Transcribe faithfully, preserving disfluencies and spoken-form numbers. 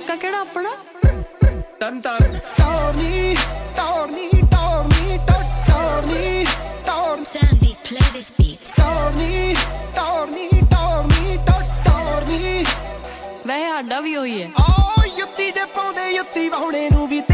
ਇਲਾਕਾ ਕਿਹੜਾ ਆਪਣਾ? Tarn Taran. ਟੌਰਨੀ ਟੌਰਨੀ ਟੌਰਨੀ ਟੌਰਨੀ ਟੌਰਨੀ Sandy, play this beat. ਟੌਰਨੀ ਟੌਰਨੀ ਟੌਰਨੀ ਟੌਰਨੀ ਵੈਸੇ ਸਾਡਾ ਵੀ ਉਹੀ ਹੈ। ਓ ਯੁੱਤੀ ਜੇ ਪਾਉਂਦੇ ਯੁੱਤੀ ਵਾਉਣੇ ਨੂੰ ਵੀ